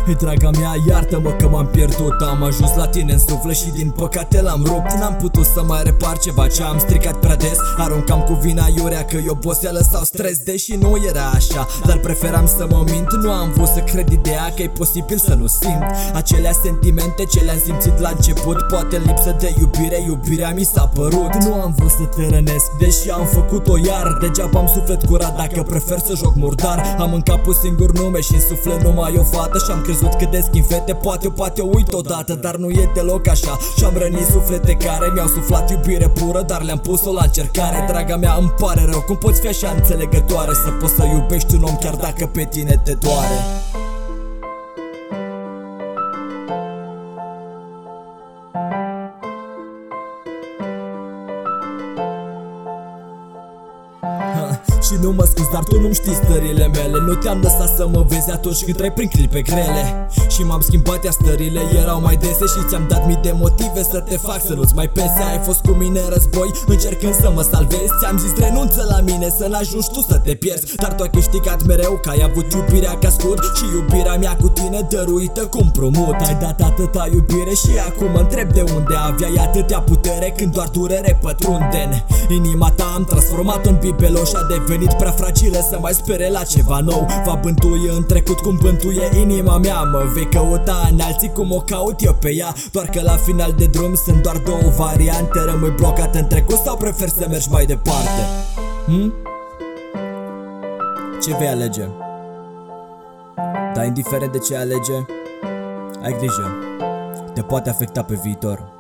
Draga mea, iartă-mă că m-am pierdut. Am ajuns la tine în suflet și din păcate l-am rupt. N-am putut să mai repar ceva ce am stricat prea des. Aruncam cu vina iurea că e oboseală sau stres. Deși nu era așa, dar preferam să mă mint. Nu am vrut să cred ideea că e posibil să nu simt acelea sentimente ce le-am simțit la început. Poate în lipsă de iubire, iubirea mi s-a părut. Nu am vrut să te rănesc, deși am făcut-o iar. Degeaba am suflet curat dacă prefer să joc murdar. Am în cap un singur nume și în suflet numai o fată. Și-am crezut că deschimb fete, poate uit odată. Dar nu e deloc așa și-am rănit suflete care mi-au suflat iubire pură, dar le-am pus-o la încercare. Draga mea, îmi pare rău, cum poți fi așa înțelegătoare, să poți să iubești un om chiar dacă pe tine te doare. Și nu mă scuzi, dar tu nu știi stările mele. Nu te-am lăsat să mă vezi atunci când trec prin clipe grele. Și m-am schimbat, iar stările erau mai dese. Și ți-am dat mii de motive să te fac să nu-ți mai pese. Ai fost cu mine în război, încercând să mă salvezi. Ți-am zis renunță la mine, să n-ajungi tu să te pierzi. Dar tu ai câștigat mereu, că ai avut iubirea ca scut. Și iubirea mea cu tine dăruită cu împrumut. Ai dat atâta iubire și acum mă întreb de unde aveai atâtea putere când doar durere pătrunde. Inima ta am transformat în bibeloș, a devenit prea fragilă să mai spere la ceva nou. Va bântui în trecut cum bântuie inima mea. Mă vei căuta în alții cum o caut eu pe ea. Doar că la final de drum sunt doar două variante. Rămâi blocat în trecut sau preferi să mergi mai departe? Ce vei alege? Dar indiferent de ce alege, ai grijă, te poate afecta pe viitor.